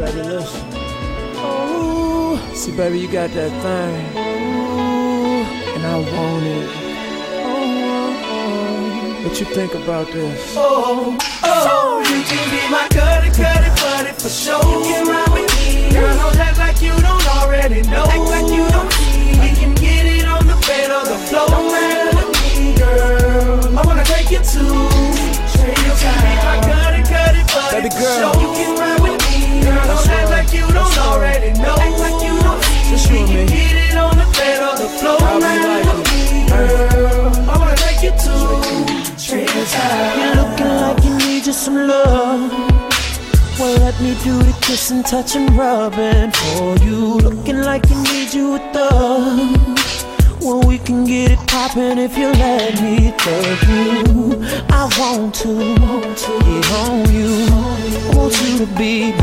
baby, listen. Oh, see, baby, you got that thing. Oh, and I want it. Oh, what you think about this? Oh, you can be my buddy for sure. You can ride with me. Girl, don't act like you don't already know. Act like you don't see. We can get it on the bed or the floor. Don't matter with me, girl. I wanna take you to you can be my buddy Baby for girl. sure. You can ride with me. Girl, don't act like you don't already know. Act like you don't see. Just you We and can me. get it on the bed or the floor. How Don't we matter like with me, girl. I wanna take you to you're looking like you need just some love. Well, let me do the kissing, touching, rubbing for you. Looking like you need you a thug. Well, we can get it poppin' if you let me touch you. I want to get on you. I want you to be